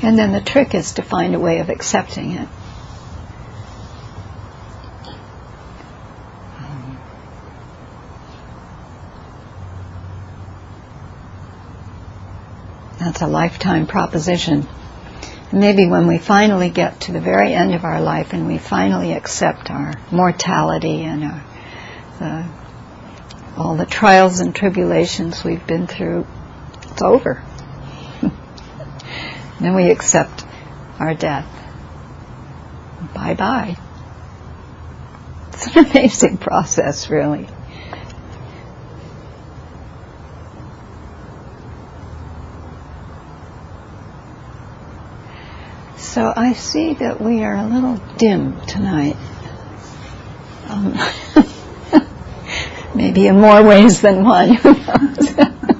And then the trick is to find a way of accepting it. That's a lifetime proposition. Maybe when we finally get to the very end of our life and we finally accept our mortality and all the trials and tribulations we've been through, it's over. Then we accept our death. Bye-bye. It's an amazing process, really. So I see that we are a little dim tonight. Maybe in more ways than one, who knows?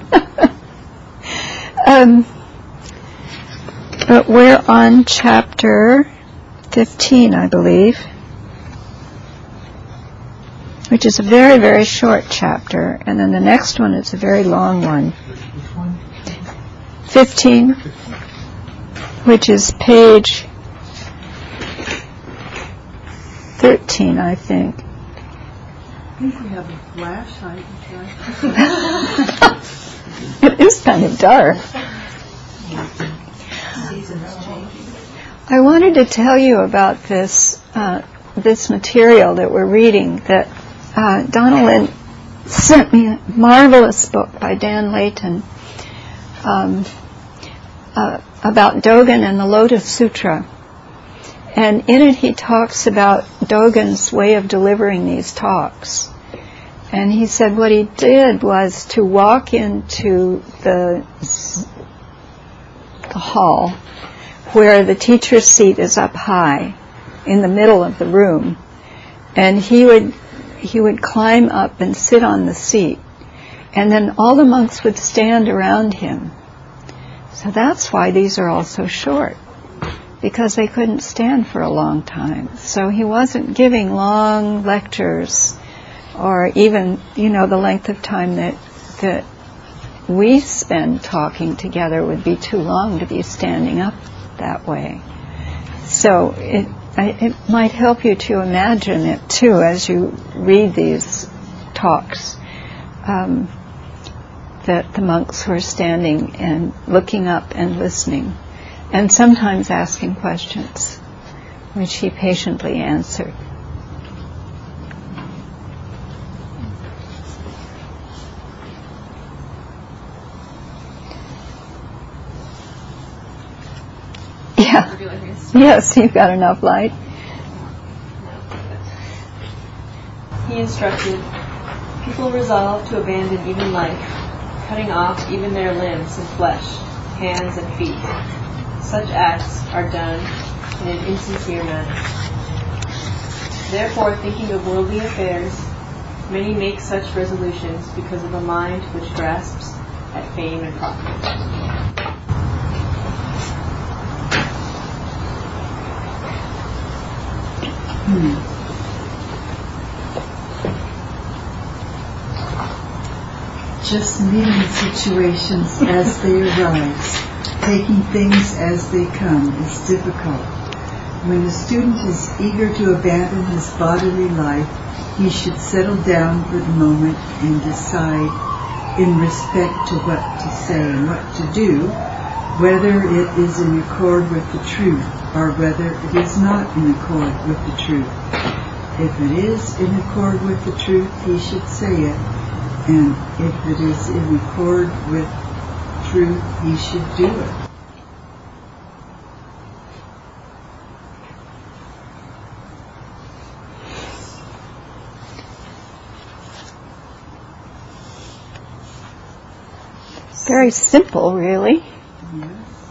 But we're on chapter 15, I believe, which is a very, very short chapter, and then the next one is a very long one. 15, which is page 13, I think. I think we have a flashlight. It is kind of dark. I wanted to tell you about this material that we're reading, that Donna Lynn sent me a marvelous book by Dan Layton about Dogen and the Lotus Sutra. And in it he talks about Dogen's way of delivering these talks. And he said what he did was to walk into the hall where the teacher's seat is up high in the middle of the room, and he would climb up and sit on the seat, and then all the monks would stand around him. So that's why these are all so short, because they couldn't stand for a long time. So he wasn't giving long lectures, or even, the length of time that we spend talking together would be too long to be standing up that way. So it might help you to imagine it too as you read these talks, that the monks were standing and looking up and listening, and sometimes asking questions, which he patiently answered. Yeah. Yes, you've got enough light. He instructed, people resolve to abandon even life, cutting off even their limbs and flesh, hands and feet. Such acts are done in an insincere manner. Therefore, thinking of worldly affairs, many make such resolutions because of a mind which grasps at fame and profit. Just meeting situations as they arise, taking things as they come, is difficult. When the student is eager to abandon his bodily life, he should settle down for the moment and decide, in respect to what to say and what to do, whether it is in accord with the truth or whether it is not in accord with the truth. If it is in accord with the truth, he should say it, and if it is in accord with truth, he should do it. Very simple, really. Yes.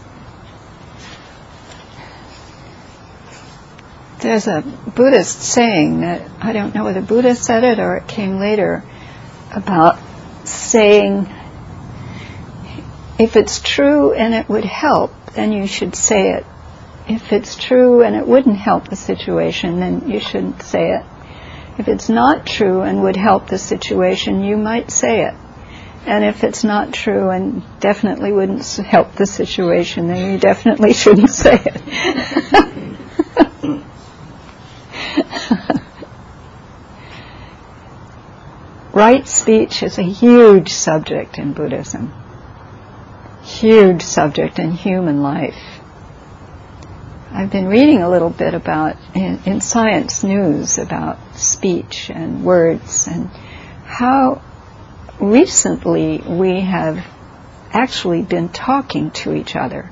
There's a Buddhist saying that, I don't know whether Buddha said it or it came later, about saying, if it's true and it would help, then you should say it. If it's true and it wouldn't help the situation, then you shouldn't say it. If it's not true and would help the situation, you might say it. And if it's not true and definitely wouldn't help the situation, then you definitely shouldn't say it. Right speech is a huge subject in Buddhism. Huge subject in human life. I've been reading a little bit about, in Science News, about speech and words and how recently we have actually been talking to each other.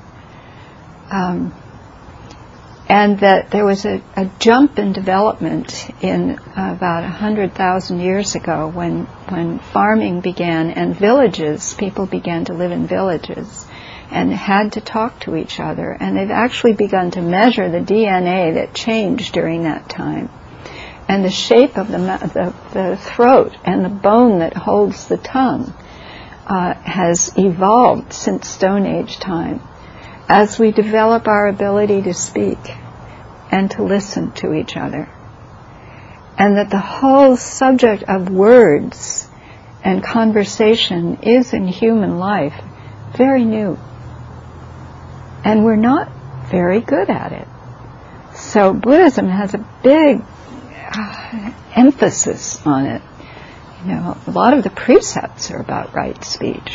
And that there was a jump in development in about 100,000 years ago when farming began and villages, people began to live in villages and had to talk to each other. And they've actually begun to measure the DNA that changed during that time. And the shape of the throat and the bone that holds the tongue has evolved since Stone Age time as we develop our ability to speak and to listen to each other. And that the whole subject of words and conversation is in human life very new. And we're not very good at it. So Buddhism has a big emphasis on it. You know, a lot of the precepts are about right speech.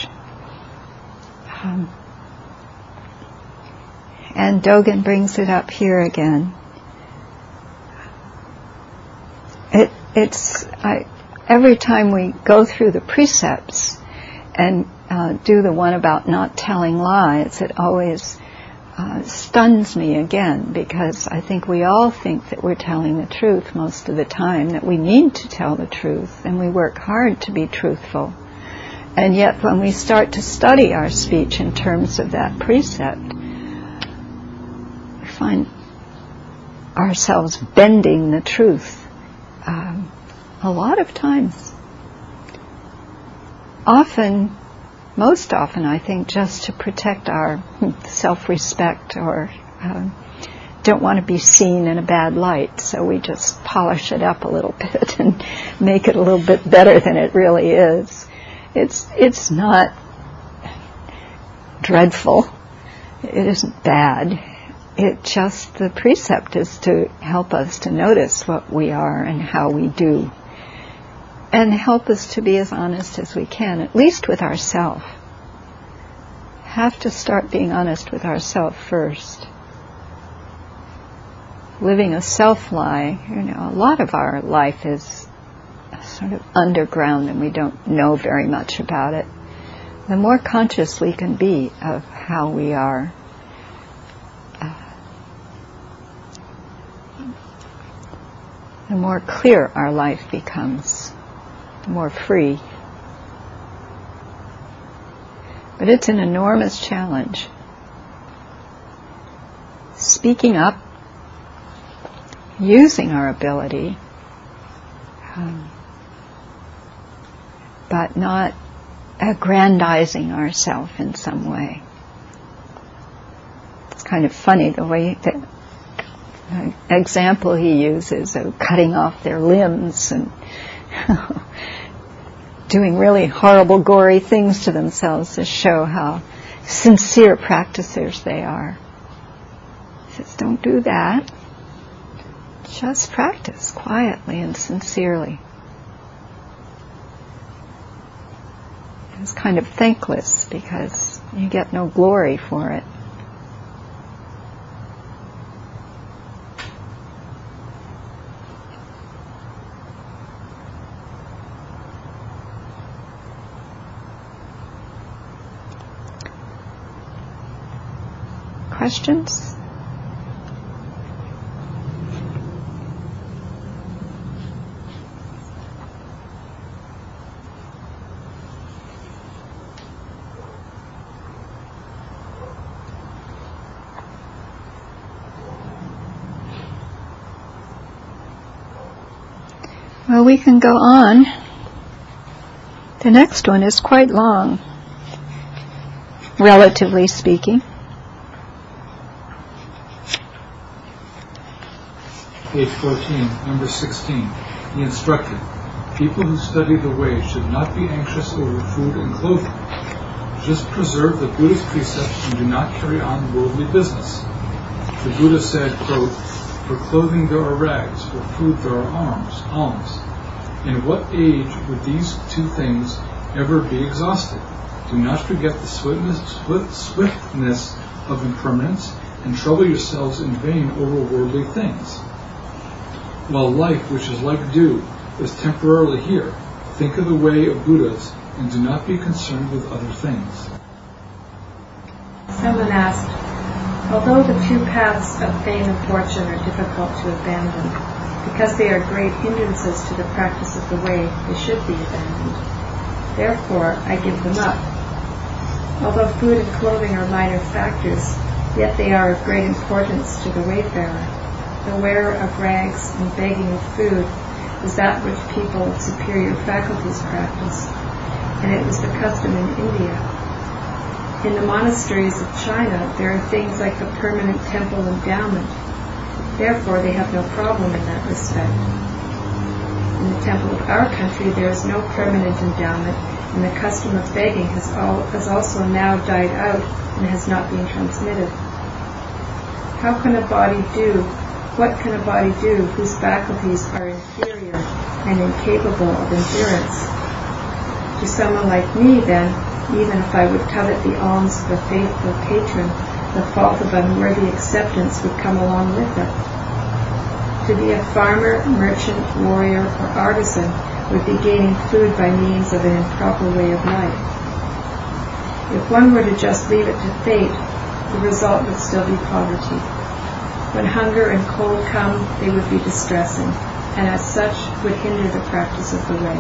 And Dogen brings it up here again. Every time we go through the precepts and do the one about not telling lies, it always stuns me again, because I think we all think that we're telling the truth most of the time, that we need to tell the truth, and we work hard to be truthful. And yet when we start to study our speech in terms of that precept, we find ourselves bending the truth a lot of times. Most often, I think, just to protect our self-respect, or don't want to be seen in a bad light, so we just polish it up a little bit and make it a little bit better than it really is. It's not dreadful. It isn't bad. The precept is to help us to notice what we are and how we do, and help us to be as honest as we can, at least with ourselves. Have to start being honest with ourselves first. Living a self-lie, a lot of our life is sort of underground and we don't know very much about it. The more conscious we can be of how we are, the more clear our life becomes, the more free. But it's an enormous challenge. Speaking up, using our ability, but not aggrandizing ourselves in some way. It's kind of funny the way the example he uses of cutting off their limbs and doing really horrible, gory things to themselves to show how sincere practicers they are. He says, don't do that. Just practice quietly and sincerely. It's kind of thankless because you get no glory for it. Questions? Well, we can go on. The next one is quite long, relatively speaking. Page 14, number 16. He instructed, People who study the way should not be anxious over food and clothing. Just preserve the Buddha's precepts and do not carry on worldly business. The Buddha said, quote, "For clothing there are rags, for food there are alms. In what age would these two things ever be exhausted? Do not forget the swiftness of impermanence and trouble yourselves in vain over worldly things. While life, which is like dew, is temporarily here, think of the way of Buddhas and do not be concerned with other things." Someone asked, although the two paths of fame and fortune are difficult to abandon, because they are great hindrances to the practice of the way, they should be abandoned. Therefore, I give them up. Although food and clothing are minor factors, yet they are of great importance to the wayfarer. The wearer of rags and begging of food is that which people of superior faculties practice, and it was the custom in India. In the monasteries of China, there are things like the permanent temple endowment. Therefore, they have no problem in that respect. In the temple of our country, there is no permanent endowment, and the custom of begging has also now died out and has not been transmitted. What can a body do whose faculties are inferior and incapable of endurance? To someone like me, then, even if I would covet the alms of a faithful patron, the fault of unworthy acceptance would come along with it. To be a farmer, merchant, warrior, or artisan would be gaining food by means of an improper way of life. If one were to just leave it to fate, the result would still be poverty. When hunger and cold come, they would be distressing, and as such would hinder the practice of the way.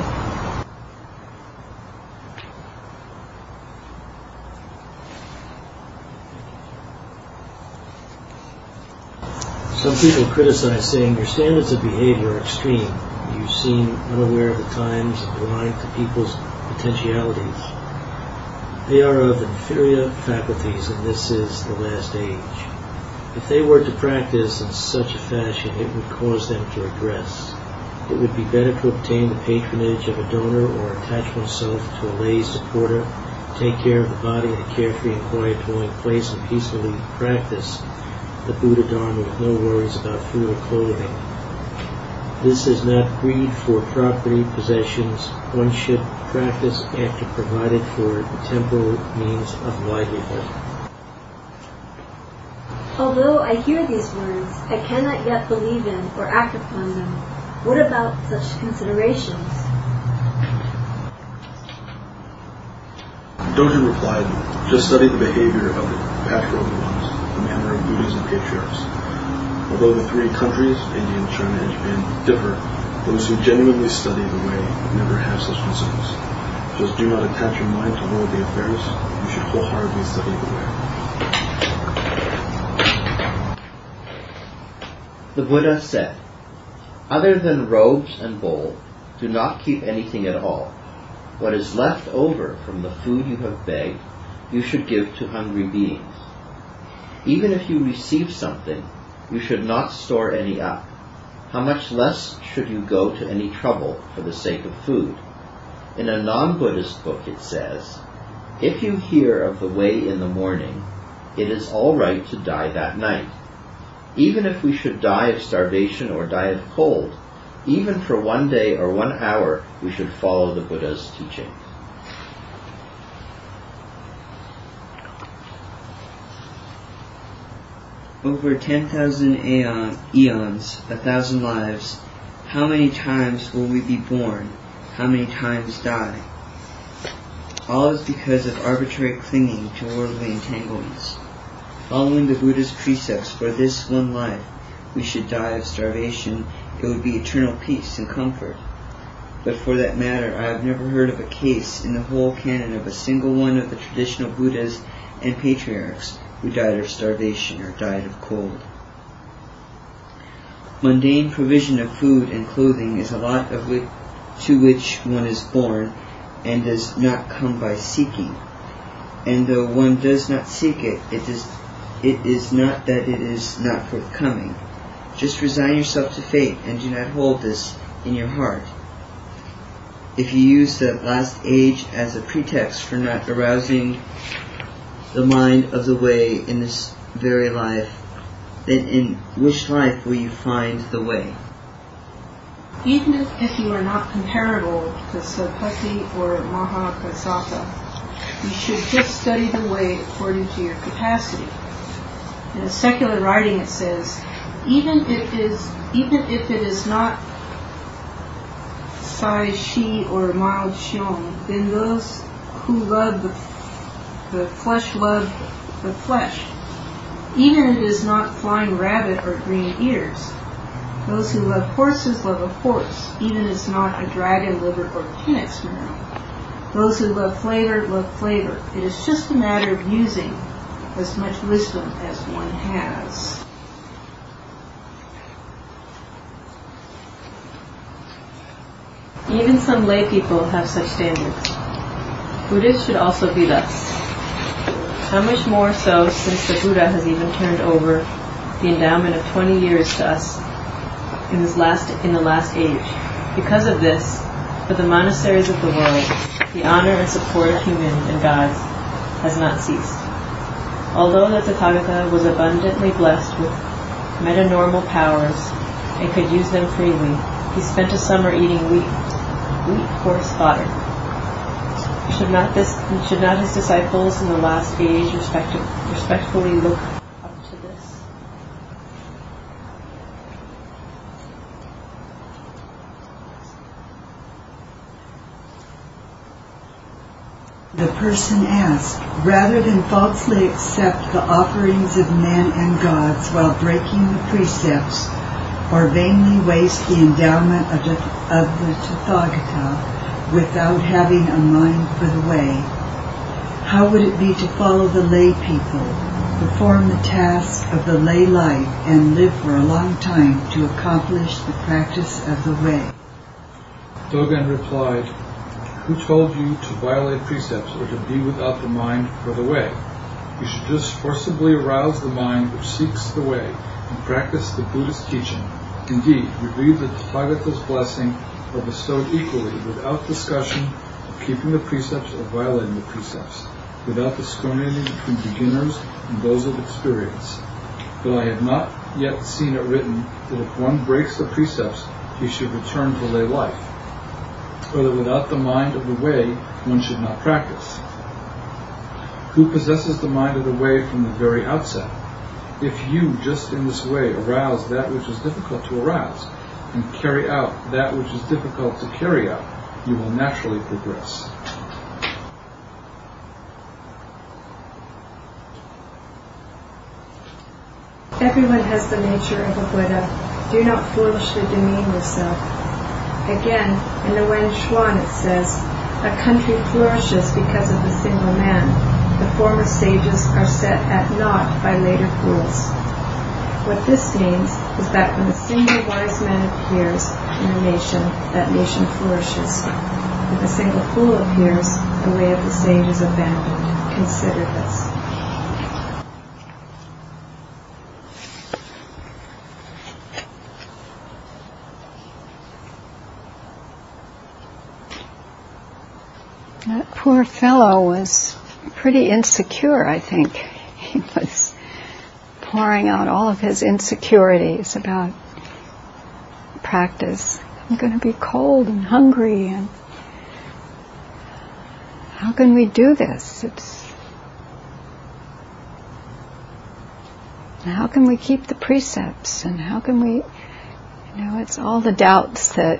Some people criticize, saying your standards of behavior are extreme. You seem unaware of the times and blind to people's potentialities. They are of inferior faculties, and this is the last age. If they were to practice in such a fashion, it would cause them to regress. It would be better to obtain the patronage of a donor or attach oneself to a lay supporter, take care of the body in a carefree and quiet dwelling place, and peacefully practice the Buddha Dharma with no worries about food or clothing. This is not greed for property, possessions. One should practice after provided for temporal means of livelihood. Although I hear these words, I cannot yet believe in or act upon them. What about such considerations? Dogen replied, just study the behavior of the patriarchal ones, the manner of Buddhas and patriarchs. Although the three countries, India, China, and Japan, differ, those who genuinely study the way never have such concerns. Just do not attach your mind to worldly affairs. You should wholeheartedly study the way. The Buddha said, other than robes and bowl, do not keep anything at all. What is left over from the food you have begged, you should give to hungry beings. Even if you receive something, you should not store any up. How much less should you go to any trouble for the sake of food? In a non-Buddhist book it says, if you hear of the way in the morning, it is all right to die that night. Even if we should die of starvation or die of cold, even for 1 day or 1 hour, we should follow the Buddha's teachings. Over 10,000 eons, 1,000 lives, how many times will we be born? How many times die? All is because of arbitrary clinging to worldly entanglements. Following the Buddha's precepts for this one life, we should die of starvation, it would be eternal peace and comfort. But for that matter, I have never heard of a case in the whole canon of a single one of the traditional Buddhas and patriarchs who died of starvation or died of cold. Mundane provision of food and clothing is a lot of to which one is born and does not come by seeking. And though one does not seek it, it is not that it is not forthcoming. Just resign yourself to fate and do not hold this in your heart. if you use the last age as a pretext for not arousing the mind of the way in this very life, then in which life will you find the way? Even if you are not comparable to Sautpati or Mahakasapa, you should just study the way according to your capacity. In a secular writing it says, even if it is not Sai Shi or mild Xiong, then those who love the flesh love the flesh. Even if it is not flying rabbit or green ears. Those who love horses love a horse, even if it's not a dragon liver or phoenix marrow. Those who love flavor love flavor. It is just a matter of using as much wisdom as one has. Even some lay people have such standards. Buddhists should also be thus. How much more so since the Buddha has even turned over the endowment of 20 years to us in the last age. Because of this, for the monasteries of the world, the honor and support of humans and gods has not ceased. Although the Tathagata was abundantly blessed with metanormal powers and could use them freely, he spent a summer eating wheat horse fodder. Should not his disciples in the last age respectfully look up to this? The person asked, rather than falsely accept the offerings of men and gods while breaking the precepts, or vainly waste the endowment of the Tathagata without having a mind for the way, how would it be to follow the lay people, perform the task of the lay life, and live for a long time to accomplish the practice of the way? Dogen replied, who told you to violate precepts or to be without the mind for the way? You should just forcibly arouse the mind which seeks the way and practice the Buddhist teaching. Indeed, receive the Tathagata's blessing are bestowed equally, without discussion of keeping the precepts or violating the precepts, without discriminating between beginners and those of experience. But I have not yet seen it written that if one breaks the precepts, he should return to lay life, or that without the mind of the way, one should not practice. Who possesses the mind of the way from the very outset? If you, just in this way, arouse that which is difficult to arouse, and carry out that which is difficult to carry out, you will naturally progress. Everyone has the nature of a Buddha. Do not foolishly demean yourself. Again, in the Wen Chuan it says, a country flourishes because of a single man. The former sages are set at naught by later fools. What this means is that when a single wise man appears in a nation, that nation flourishes. If a single fool appears, the way of the sage is abandoned. Consider this. That poor fellow was pretty insecure, I think. He was pouring out all of his insecurities about practice. I'm going to be cold and hungry, and how can we do this? How can we keep the precepts, and how can we, it's all the doubts that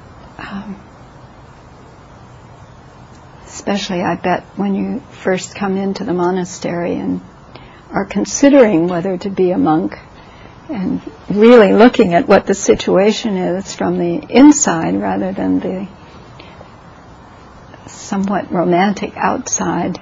especially, I bet, when you first come into the monastery and are considering whether to be a monk and really looking at what the situation is from the inside rather than the somewhat romantic outside.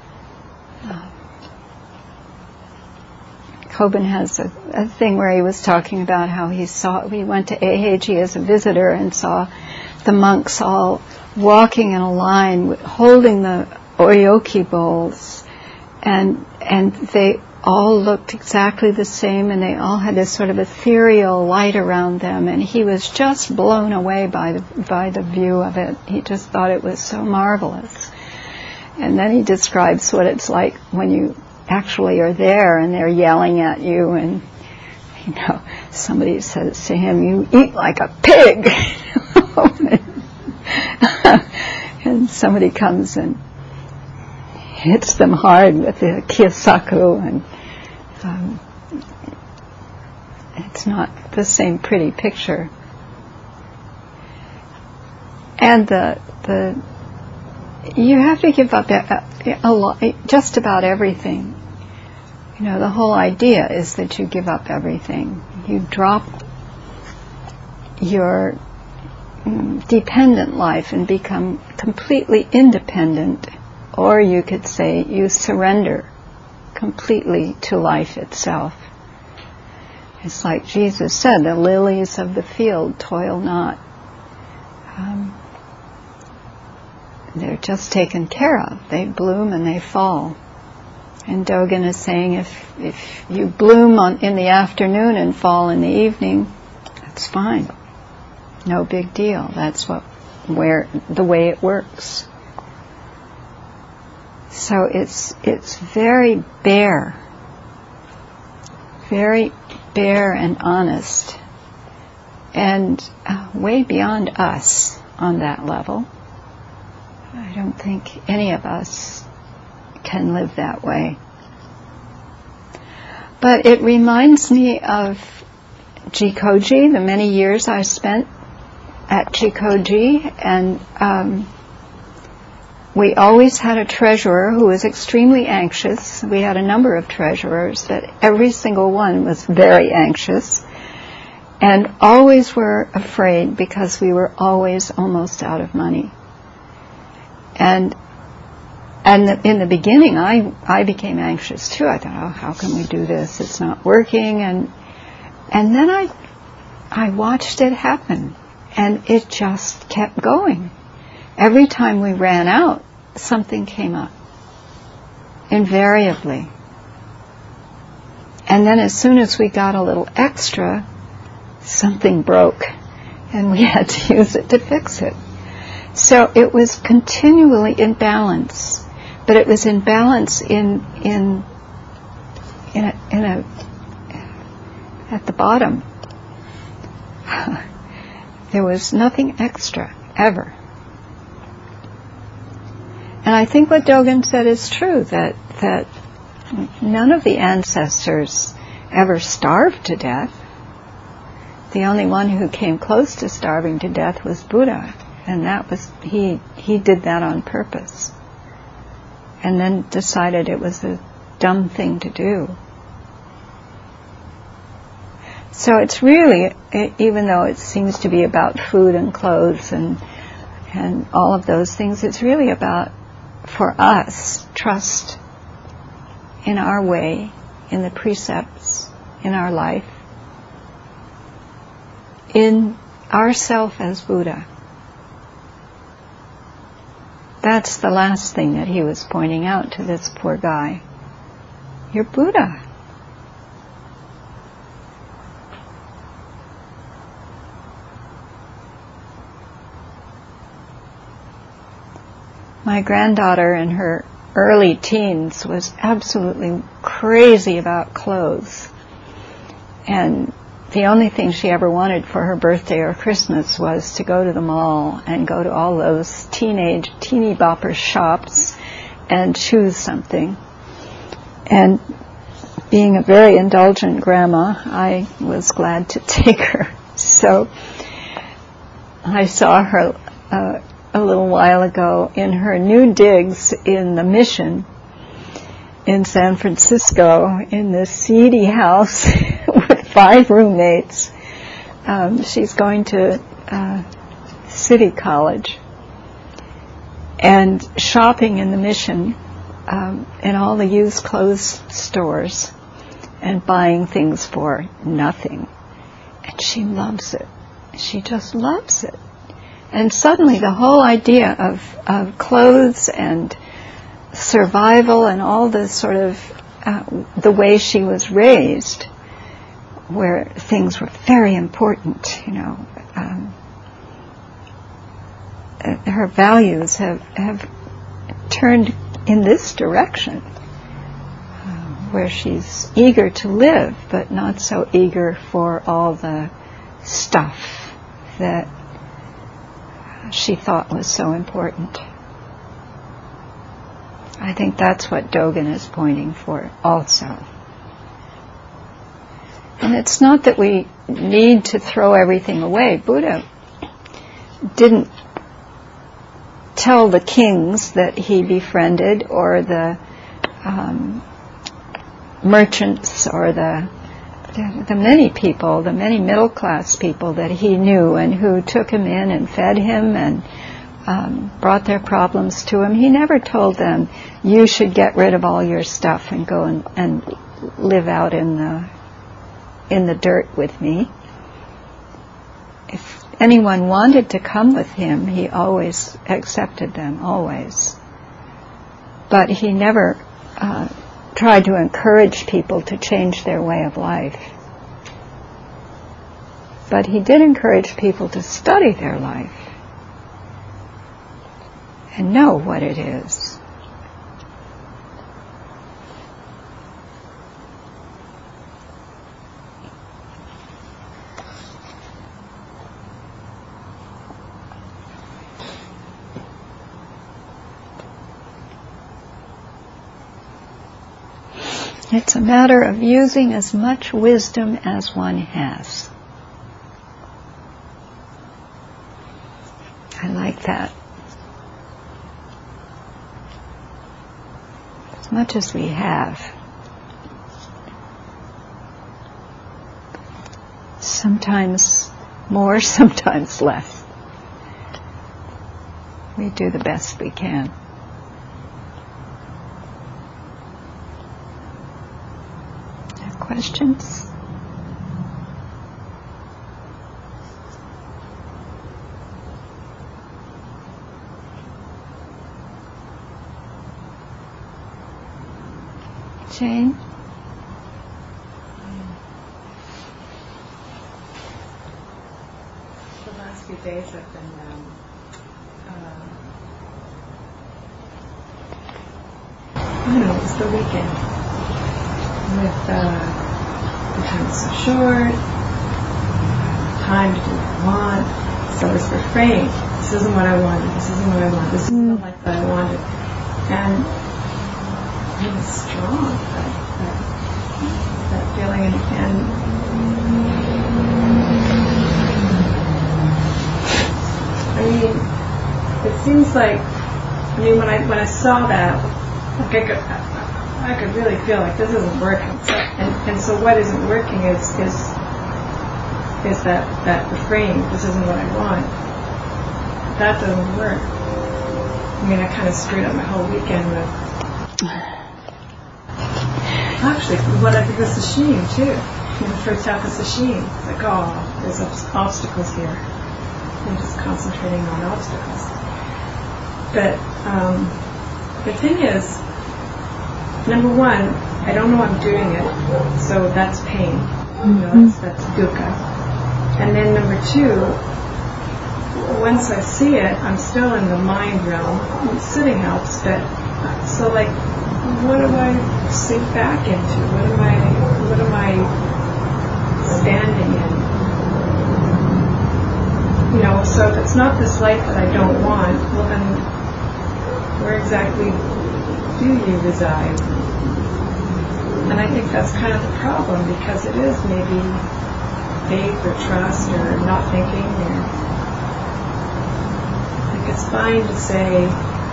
Kobun has a thing where he was talking about how he went to Eiheiji as a visitor and saw the monks all walking in a line, holding the oyoki bowls, and they all looked exactly the same, and they all had this sort of ethereal light around them, and he was just blown away by the view of it. He just thought it was so marvelous. And then he describes what it's like when you actually are there and they're yelling at you, and somebody says to him, "You eat like a pig." And somebody comes and hits them hard with the kiyosaku, and it's not the same pretty picture. And you have to give up a lot, just about everything. The whole idea is that you give up everything. You drop your dependent life and become completely independent, or you could say you surrender completely to life itself. It's like Jesus said, the lilies of the field toil not. They're just taken care of. They bloom and they fall. And Dogen is saying, if you bloom in the afternoon and fall in the evening, that's fine. No big deal. That's the way it works. So it's very bare and honest, and way beyond us on that level. I don't think any of us can live that way. But it reminds me of Jikoji, the many years I spent at Jikoji, and we always had a treasurer who was extremely anxious. We had a number of treasurers, but every single one was very anxious, and always were afraid because we were always almost out of money. And in the beginning, I became anxious too. I thought, how can we do this? It's not working. And then I watched it happen, and it just kept going. Every time we ran out, something came up, invariably. And then as soon as we got a little extra, something broke, and we had to use it to fix it. So it was continually in balance, but it was in balance at the bottom. There was nothing extra, ever. And I think what Dogen said is true, that none of the ancestors ever starved to death. The only one who came close to starving to death was Buddha, and that was he did that on purpose, and then decided it was a dumb thing to do. So it's really, even though it seems to be about food and clothes and all of those things, it's really about, for us, trust in our way, in the precepts, in our life, in ourself as Buddha. That's the last thing that he was pointing out to this poor guy. You're Buddha. My granddaughter in her early teens was absolutely crazy about clothes. And the only thing she ever wanted for her birthday or Christmas was to go to the mall and go to all those teeny bopper shops and choose something. And being a very indulgent grandma, I was glad to take her. So I saw her a little while ago in her new digs in the Mission in San Francisco, in this seedy house with 5 roommates. She's going to City College and shopping in the Mission in all the used clothes stores and buying things for nothing. And she loves it. She just loves it. And suddenly the whole idea of clothes and survival and all the sort of the way she was raised, where things were very important, her values have turned in this direction, where she's eager to live, but not so eager for all the stuff that she thought was so important. I think that's what Dogen is pointing for also. And it's not that we need to throw everything away. Buddha didn't tell the kings that he befriended, or the merchants, or the many people, the many middle-class people that he knew and who took him in and fed him and brought their problems to him. He never told them, you should get rid of all your stuff and go and live out in the dirt with me. If anyone wanted to come with him, he always accepted them, always. But he never tried to encourage people to change their way of life. But he did encourage people to study their life and know what it is. It's a matter of using as much wisdom as one has. I like that. As much as we have. Sometimes more, sometimes less. We do the best we can. Questions? Jane? The last few days have been it's the weekend with the time is so short, time to do what I want, so it's refrain. This isn't what I wanted, this isn't what I want, this isn't the life that I wanted. And it was strong, that feeling. And I mean, it seems like, when I saw that, like I could really feel like this isn't working. And so what isn't working is that refrain, this isn't what I want. That doesn't work. I kind of screwed up my whole weekend with actually what I think was sashimi too. The first half was sashimi. It's like, there's obstacles here. I'm just concentrating on obstacles. But the thing is, number one, I don't know I'm doing it, so that's pain. That's dukkha. And then number two, once I see it, I'm still in the mind realm. Sitting helps, but so like, what do I sink back into? What am I standing in? So if it's not this life that I don't want, well then, where exactly do you reside? And I think that's kind of the problem, because it is maybe faith or trust or not thinking. Or I think it's fine to say,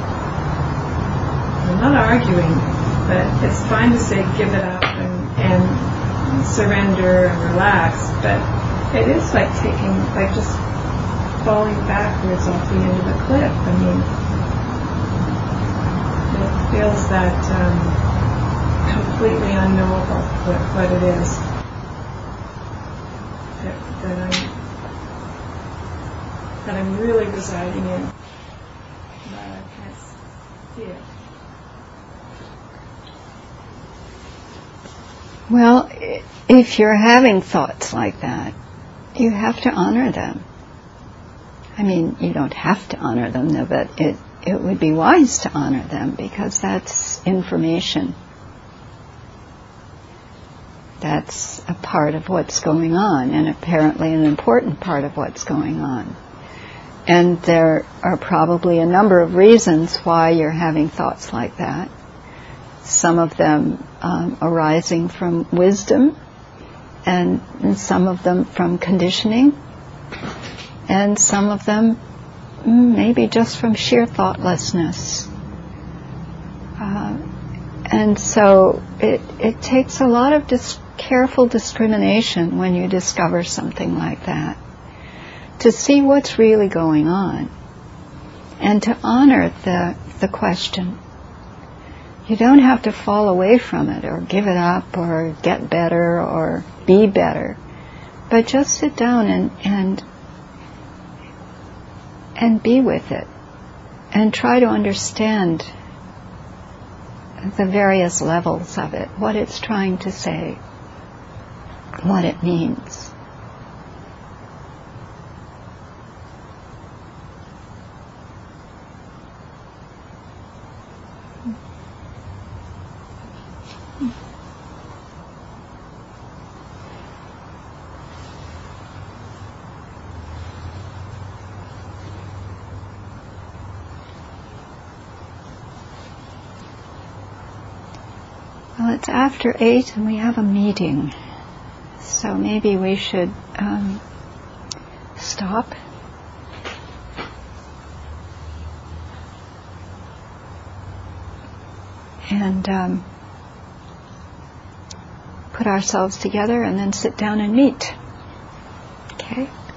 I'm not arguing, but it's fine to say give it up and surrender and relax. But it is like just falling backwards off the end of the cliff. It feels that completely unknowable what it is that I'm really residing in. But I can't see it. Well, if you're having thoughts like that, you have to honor them. I mean, you don't have to honor them, though, but it would be wise to honor them because that's information. That's a part of what's going on, and apparently an important part of what's going on. And there are probably a number of reasons why you're having thoughts like that. Some of them arising from wisdom, and some of them from conditioning, and some of them maybe just from sheer thoughtlessness. And so it takes a lot of careful discrimination when you discover something like that, to see what's really going on, and to honor the question. You don't have to fall away from it or give it up or get better or be better, but just sit down and be with it and try to understand the various levels of it, what it's trying to say, what it means. Well, it's after 8 and we have a meeting, so maybe we should stop. And put ourselves together and then sit down and meet. Okay?